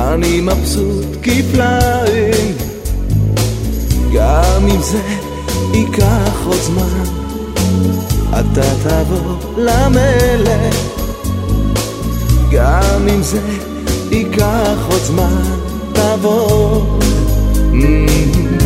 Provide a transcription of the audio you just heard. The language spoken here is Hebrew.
אני מבסוט כפליים, גם אם זה ייקח עוד זמן. אתה תבוא למלך, גם אם זה ייקח עוד זמן, תבוא.